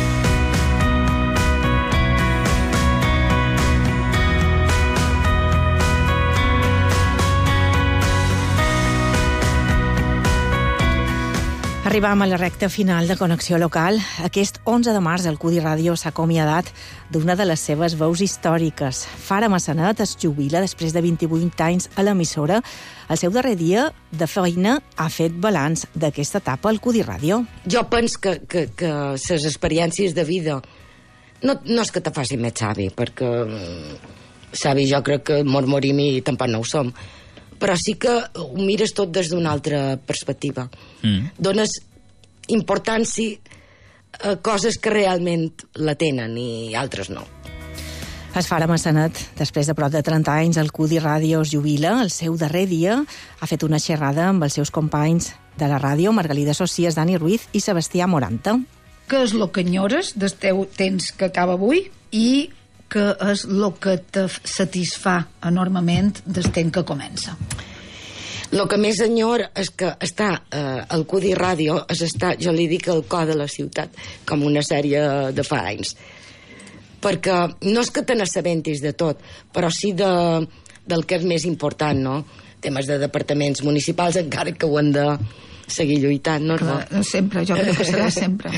Arribam a la recta final de Connexió Local. Aquest 11 de març el Cudi Ràdio s'ha acomiadat d'una de les seves veus històriques. Fara Massanet es jubila després de 28 anys a l'emissora. El seu darrer dia de feina ha fet balanç d'aquesta etapa al Cudi Ràdio. Jo penso que les experiències de vida no és que te facin més savi, perquè savi jo crec que morim i tampoc no ho som, però sí que ho mires tot des d'una altra perspectiva. Dones importància a coses que realment la tenen i altres no. Es Fara Massanet, després de prop de 30 anys, el Cudi Ràdio es jubila. El seu darrer dia ha fet una xerrada amb els seus companys de la ràdio, Margalida Socias, Dani Ruiz i Sebastià Moranta. Què és el que enyores del teu temps que acaba avui i què és el que te satisfà enormement del temps que comença? El que més enyor és que està al Cudi Ràdio, és estar, jo li dic, al cor de la ciutat, com una sèrie de fa anys. Perquè no és que te n'assabentis de tot, però sí del que és més important, no? Temes de departaments municipals, encara que ho han de seguir lluitant, no? Sempre, jo crec que serà sempre.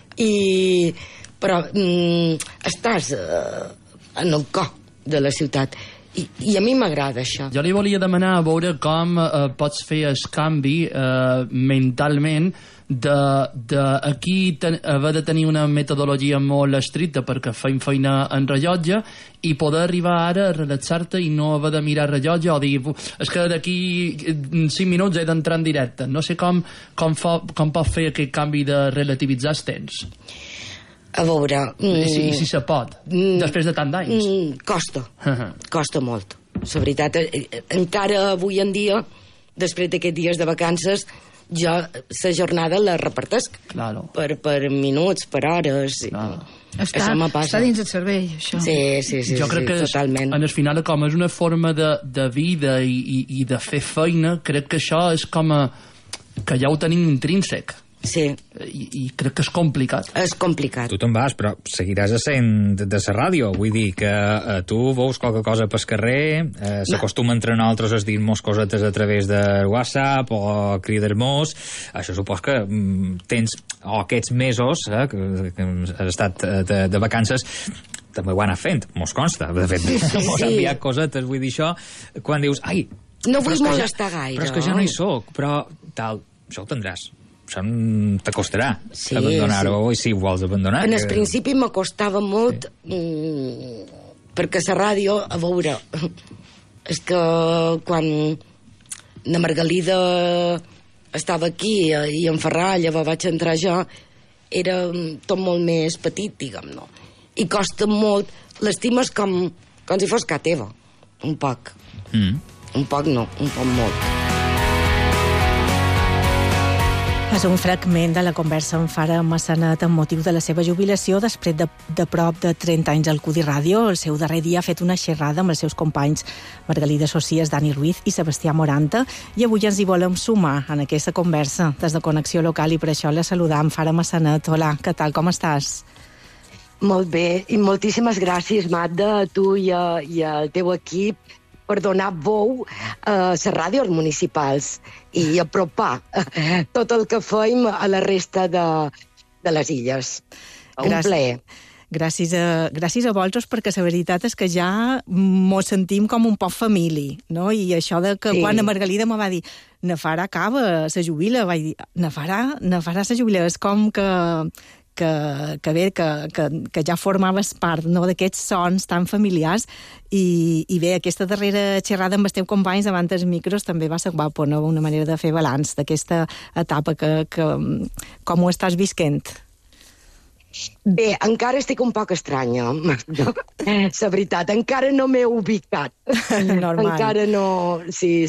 Però estàs en el cor de la ciutat i a mi m'agrada això. Jo li volia demanar a veure com pots fer el canvi mentalment d'aquí haver de tenir una metodologia molt estricta perquè feim feina en rellotge i poder arribar ara a relaxar-te i no haver de mirar rellotge o dir és que d'aquí 5 minuts he d'entrar en directe. No sé com pot fer aquest canvi de relativitzar els temps. A veure... Si se pot, després de tant d'anys. Costa molt. La veritat, encara avui en dia, després d'aquests dies de vacances, jo la jornada la repartesc. Per minuts, per hores. Està dins el cervell, això. Sí, jo crec que totalment. En el final, com és una forma de vida i de fer feina, crec que això és com que ja ho tenim intrínsec. Sí. I crec que és complicat. És complicat. Tu te'n vas, però seguiràs essent de la ràdio. Vull dir que tu veus qualque cosa pel carrer, s'acostuma entre nosaltres a dir-nos cosetes a través de WhatsApp o cridar-nos. Això supos que tens aquests mesos que has estat de vacances també ho han anat fent, mos consta. De fet, mos han enviat cosetes. Vull dir això, quan dius, ai... No vull molestar gaire. Però és que ja no hi soc, però tal, això ho tindràs. Això t'acostarà abandonar-ho i si ho vols abandonar. En el principi m'acostava molt perquè la ràdio, a veure, és que quan la Margalida estava aquí i en Ferran, llavors vaig entrar jo, era tot molt més petit, diguem-ne. I costa molt, l'estimes com si fos casa teva, un poc. Un poc no, un poc molt. És un fragment de la conversa amb Fara Massanet amb motiu de la seva jubilació després de prop de 30 anys al Cudi Ràdio. El seu darrer dia ha fet una xerrada amb els seus companys Margalida Socias, Dani Ruiz i Sebastià Moranta, i avui ens hi volem sumar en aquesta conversa des de Connexió Local i per això la saludam. Fara Massanet, hola, què tal, com estàs? Molt bé, i moltíssimes gràcies, Magda, a tu i al teu equip per donar veu a les ràdios municipals i apropar tot el que feim a la resta de les illes. Un plaer. Gràcies a vosaltres, perquè la veritat és que ja mos sentim com un poc família, no? I això de que quan la Margalida me va dir Nafara acaba, se jubila, vaig dir, Nafara se jubila, és com que ja formaves part, no, d'aquests sons tan familiars i bé, aquesta darrera xerrada amb els teus companys davant dels micros també va ser guapo, no? Una manera de fer balanç d'aquesta etapa que com ho estàs visquent? Bé, encara estic un poc estranya, la veritat, encara no m'he ubicat. Normal. Encara no... Sí.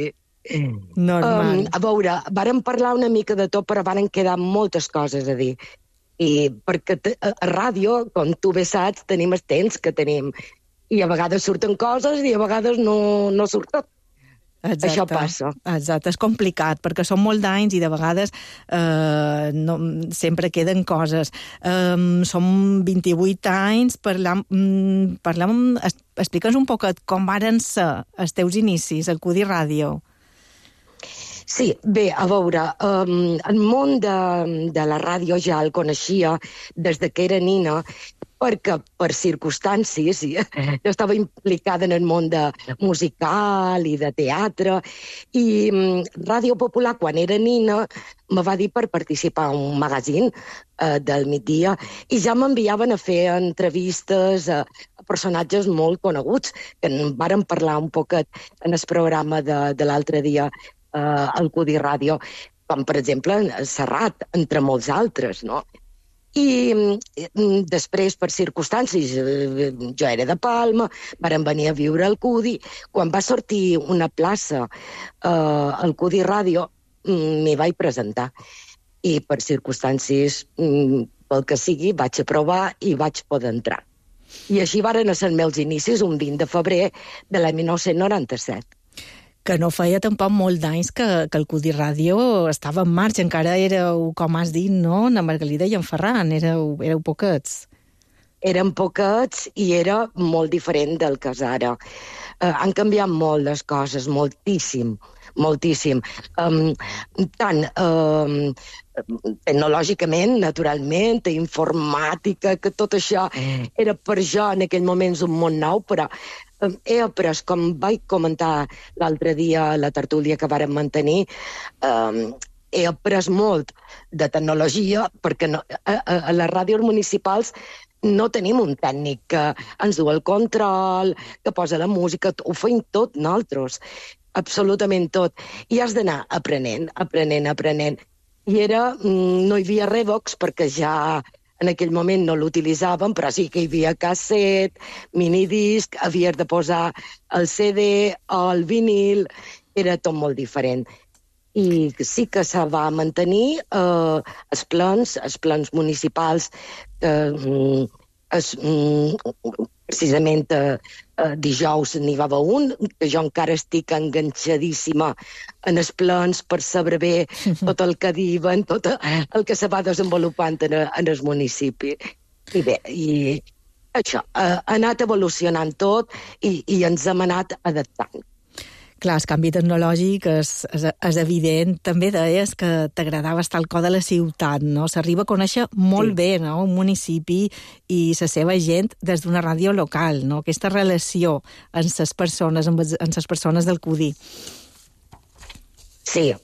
Normal. A veure, vàrem parlar una mica de tot, però varen quedar moltes coses a dir. I perquè a ràdio, com tu bé saps, tenim el temps que tenim. I a vegades surten coses i a vegades no surten. Exacte. Això passa. Exacte, és complicat, perquè són molt d'anys i de vegades sempre queden coses. Som 28 anys, explica'ns un poc com varen ser els teus inicis al Cudi Ràdio. Sí, bé, a veure, el món de la ràdio ja el coneixia des que era nina, perquè per circumstàncies jo estava implicada en el món de musical i de teatre, i Ràdio Popular, quan era nina, me va dir per participar en un magazín del migdia, i ja m'enviaven a fer entrevistes a personatges molt coneguts, que en vàrem parlar un poquet en el programa de l'altre dia al Cudi Ràdio, com per exemple Serrat, entre molts altres, no? I després, per circumstàncies, jo era de Palma, vàrem venir a viure al Cudi. Quan va sortir una plaça al Cudi Ràdio, m'hi vaig presentar. I per circumstàncies, pel que sigui, vaig aprovar i vaig poder entrar. I així varen ser els meus inicis un 20 de febrer de l'any 1997. Que no feia tampoc molt d'anys que el Cudi Ràdio estava en marxa, encara éreu, com has dit, no?, na Margalida i en Ferran, éreu poquets. Érem poquets i era molt diferent del que és ara. Han canviat molt les coses, moltíssim. Tant tecnològicament, naturalment, informàtica, que tot això era per jo en aquell moment un món nou, però he après, com vaig comentar l'altre dia a la tertúlia que vàrem mantenir, he après molt de tecnologia, perquè a les ràdios municipals no tenim un tècnic que ens du el control, que posa la música, ho feim tot nosaltres, absolutament tot. I has d'anar aprenent. I no hi havia Revox, perquè ja en aquell moment no l'utilitzàvem, però sí que hi havia casset, minidisc, havies de posar el CD o el vinil, era tot molt diferent. I sí que se va mantenir els plans municipals, precisament dijous n'hi va haver un, que jo encara estic enganxadíssima en els plans per saber bé tot el que diuen, tot el que se va desenvolupant en el municipi. I bé, i això, ha anat evolucionant tot i ens hem anat adaptant. Clar, el canvi tecnològic és evident. També deies que t'agradava estar al cor de la ciutat, no? S'arriba a conèixer molt bé, no?, un municipi i la seva gent des d'una ràdio local, no? Aquesta relació amb les persones del Cudi. Sí.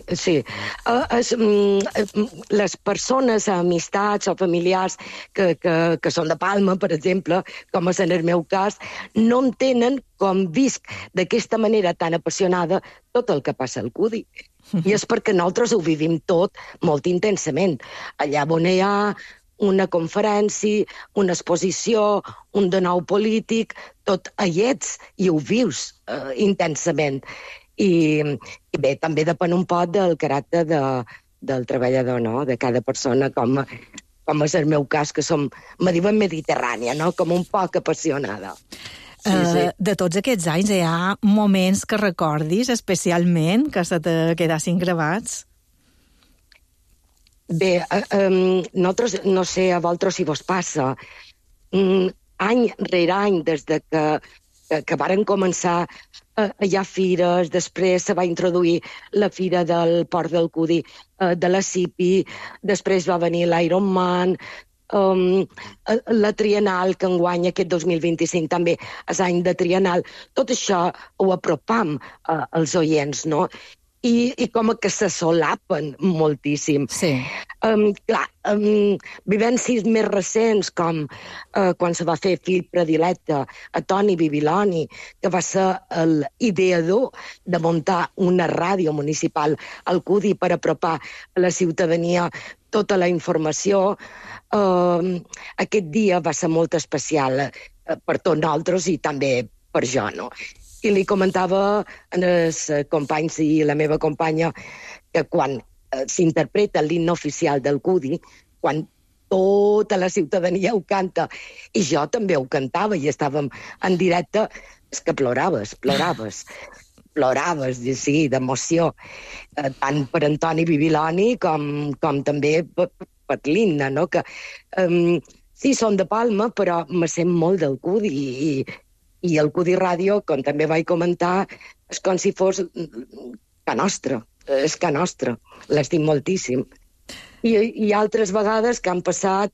Les persones, amistats o familiars que són de Palma, per exemple, com és en el meu cas, no entenen com visc d'aquesta manera tan apassionada tot el que passa al Cudi. I és perquè nosaltres ho vivim tot molt intensament. Allà on hi ha una conferència, una exposició, un de nou polític, tot hi ets i ho vius intensament. I bé, també depèn un poc del caràcter del treballador, no?, de cada persona, com és el meu cas, que me diuen mediterrània, no?, com un poc apassionada. Sí. De tots aquests anys hi ha moments que recordis especialment, que se te quedassin gravats? Bé, nosaltres, no sé a vosaltres si vos passa, any rere any, des de que varen començar hi ha fires, després se va introduir la fira del Port del Cudi, de la CIPI, després va venir l'Ironman, la Trienal, que enguany aquest 2025 també és any de Trienal. Tot això ho apropam als oients, no? I com que se solapen moltíssim. Sí. Clar, vivències més recents, com quan se va fer Fill predilecte a Toni Bibiloni, que va ser l'ideador de muntar una ràdio municipal al Cudi per apropar a la ciutadania tota la informació. Aquest dia va ser molt especial per tots nosaltres i també per jo, no? I li comentava als companys i la meva companya que quan s'interpreta l'himne oficial del Cudi, quan tota la ciutadania ho canta, i jo també ho cantava i estàvem en directe, és que ploraves, sí, d'emoció, tant per Antoni Bibiloni com també per l'himne, no? Que sí, són de Palma, però me sent molt del Cudi i el Cudi Ràdio, com també vaig comentar, és com si fos que nostre, és que nostre, l'estim moltíssim. I altres vegades que han passat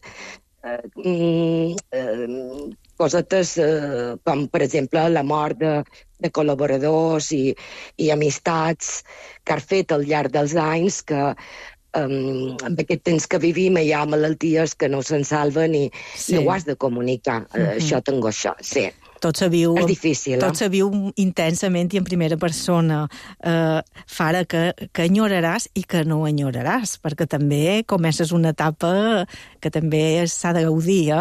cosetes com, per exemple, la mort de col·laboradors i amistats que has fet al llarg dels anys, que amb aquest temps que vivim hi ha malalties que no se'n salven i ho has de comunicar. Això tengo això, sí. Tot se viu, és difícil, tot se viu intensament i en primera persona. Farà que enyoraràs i que no enyoraràs, perquè també comences una etapa que també s'ha de gaudir,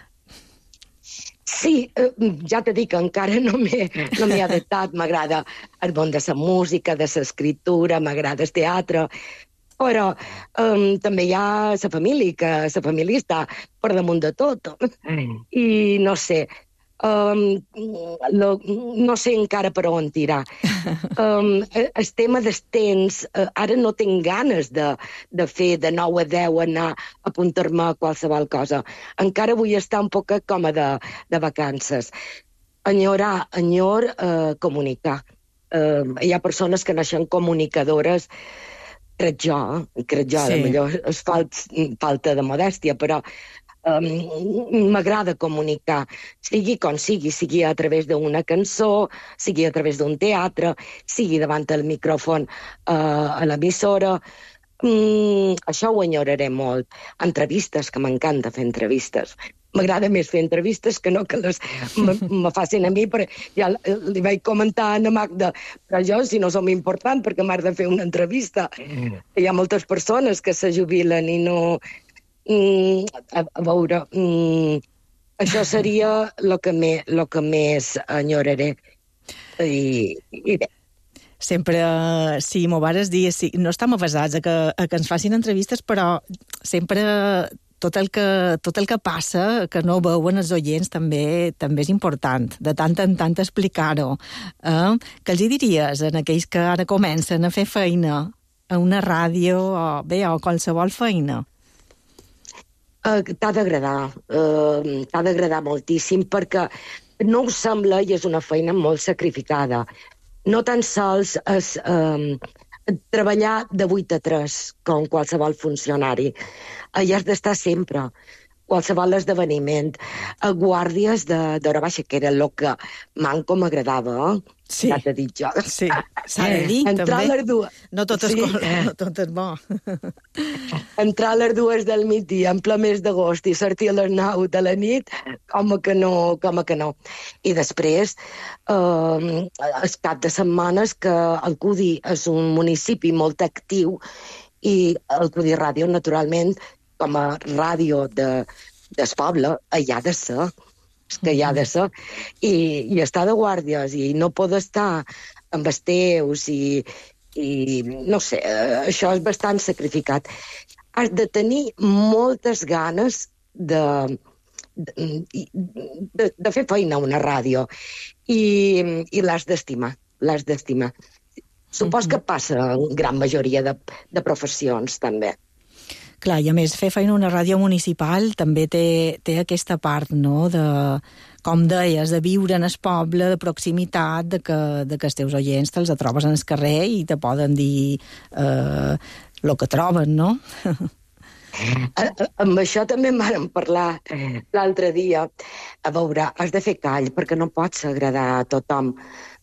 Sí, ja t'he dit que encara no m'he adaptat. M'agrada el món de la música, de l'escriptura, m'agrada el teatre, però també hi ha la família, que la família està per damunt de tot. I no sé, no sé encara per on tirar. El tema dels temps, ara no tinc ganes de fer de 9 a 10 anar a apuntar-me a qualsevol cosa. Encara vull estar un poc com de vacances. Enyor comunicar. Hi ha persones que naixen comunicadores, crec jo, sí. Millor és falta de modèstia, però m'agrada comunicar, sigui com sigui a través d'una cançó, sigui a través d'un teatre, sigui davant el micròfon a l'emissora. Això ho enyoraré molt. Entrevistes, que m'encanta fer entrevistes. M'agrada més fer entrevistes que no que les me facin a mi, però ja li vaig comentar a Magda, però jo, si no som important, perquè m'has de fer una entrevista. Hi ha moltes persones que se jubilen i no... A veure, això seria el que més enyoraré. I bé. Sempre, sí, m'ho vares dir, sí, no estem avasats a que ens facin entrevistes, però sempre tot el que passa, que no veuen els oients, també és important, de tant en tant explicar-ho. Què els hi diries a aquells que ara comencen a fer feina a una ràdio o qualsevol feina? T'ha d'agradar moltíssim, perquè no us sembla, i és una feina molt sacrificada. No tan sols és treballar de 8 a 3, com qualsevol funcionari. Hi has d'estar sempre, qualsevol esdeveniment, a guàrdies d'hora baixa, que era el que manco m'agradava, Sí, ja t'he dit jo. Sí, s'ha de dir, Entrar també. a les dues. No tot és bo. Entrar a les 2 del migdia, en ple mes d'agost, i sortir a les 9 de la nit, com que no. I després, el cap de setmanes, que el Cudi és un municipi molt actiu, i el Cudi Ràdio, naturalment, com a ràdio del poble, hi ha de ser. És que hi ha de ser. I estar de guàrdies, i no poder estar amb els teus, i no sé, això és bastant sacrificat. Has de tenir moltes ganes de fer feina a una ràdio, i l'has d'estimar. Supos que passa en gran majoria de professions, també. Clar, i a més, fer feina a una ràdio municipal també té aquesta part, no?, de, com deies, de viure en el poble, de proximitat, de que els teus oients te'ls trobes en el carrer i te poden dir el que troben, no? Amb això també en vàrem parlar l'altre dia. A veure, has de fer call, perquè no pots agradar a tothom.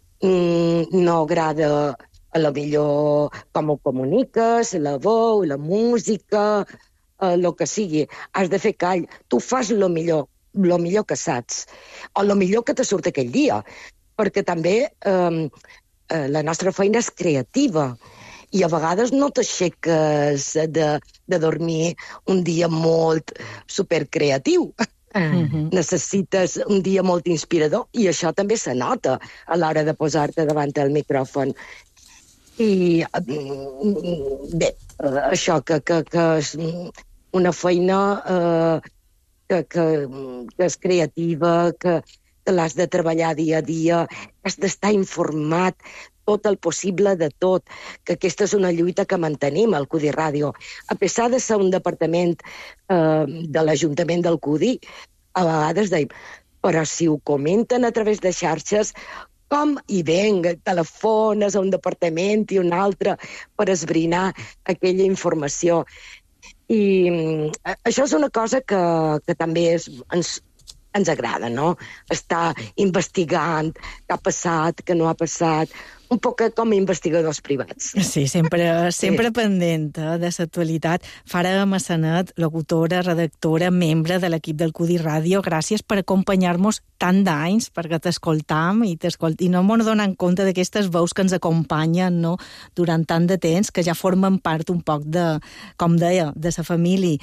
No agrada a la millor com ho comuniques, la veu, la música, el que sigui. Has de fer call. Tu fas el millor que saps, o el millor que te surt aquell dia, perquè també la nostra feina és creativa, i a vegades no t'aixeques de dormir un dia molt supercreatiu. Necessites un dia molt inspirador, i això també se nota a l'hora de posar-te davant el micròfon. I bé, això que és una feina que és creativa, que l'has de treballar dia a dia, has d'estar informat tot el possible de tot, que aquesta és una lluita que mantenim al Cudi Ràdio. A pesar de ser un departament de l'Ajuntament del Cudi, a vegades deim, però si ho comenten a través de xarxes, com hi venga, telefones a un departament i un altre per esbrinar aquella informació. I això és una cosa que també ens agrada, no? Estar investigant què ha passat, què no ha passat, un poc com investigadors privats. Sí, sempre pendent de l'actualitat. Fara Massanet, locutora, redactora, membre de l'equip del Cudi Ràdio, gràcies per acompanyar-nos tant d'anys, perquè t'escoltam i no m'ho donen compte d'aquestes veus que ens acompanyen, no?, durant tant de temps, que ja formen part un poc de, com deia, de la família,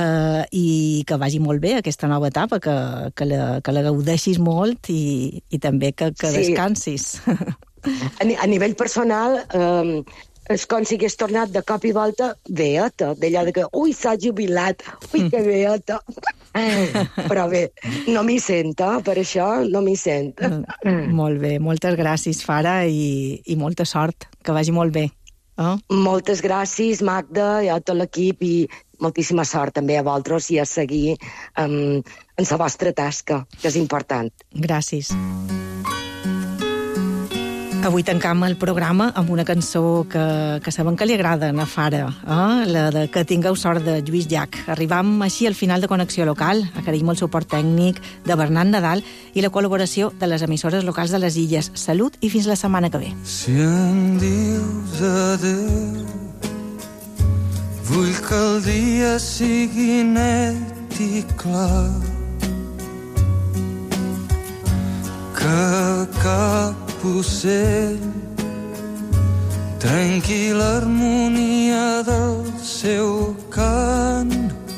i que vagi molt bé aquesta nova etapa, que la gaudeixis molt i també que descansis. A nivell personal, és com si hagués tornat de cop i volta beata, d'allò de que, ui, s'ha jubilat, ui, que beata. Però bé, no m'hi sento, per això no m'hi sento. Molt bé, moltes gràcies, Fara, i molta sort, que vagi molt bé. Moltes gràcies, Magda, i a tot l'equip, i moltíssima sort també a vosaltres i a seguir en la vostra tasca, que és important. Gràcies. Avui tancam el programa amb una cançó que sabem que li agrada a Fara, la de Que tingueu sort de Lluís Llach. Arribam així al final de Connexió Local. Agraïm el suport tècnic de Bernat Nadal i la col·laboració de les emissores locals de les Illes. Salut i fins la setmana que ve. Si em dius adéu, Vull que el dia sigui net i clar, que cap ocell trenqui l'harmonia del seu cant,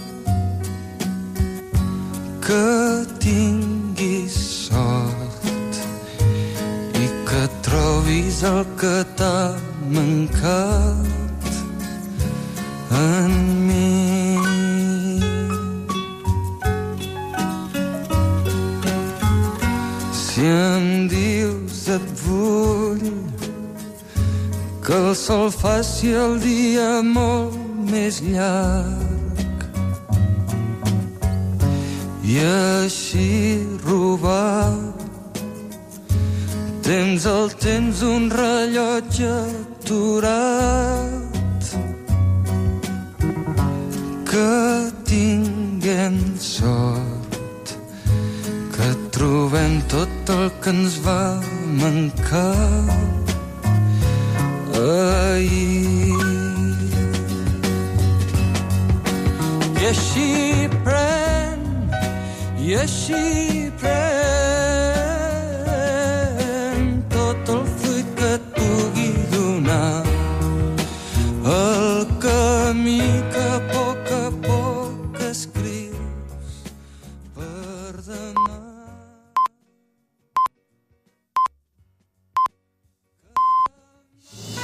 que tinguis sort i que trobis el que t'ha mancat en mi. Si em dius et vull, que el sol faci el dia molt més llarg i així robar temps al temps un rellotge aturat, que tinguem sort, que trobem tot el que ens va mancar ahir. I així pren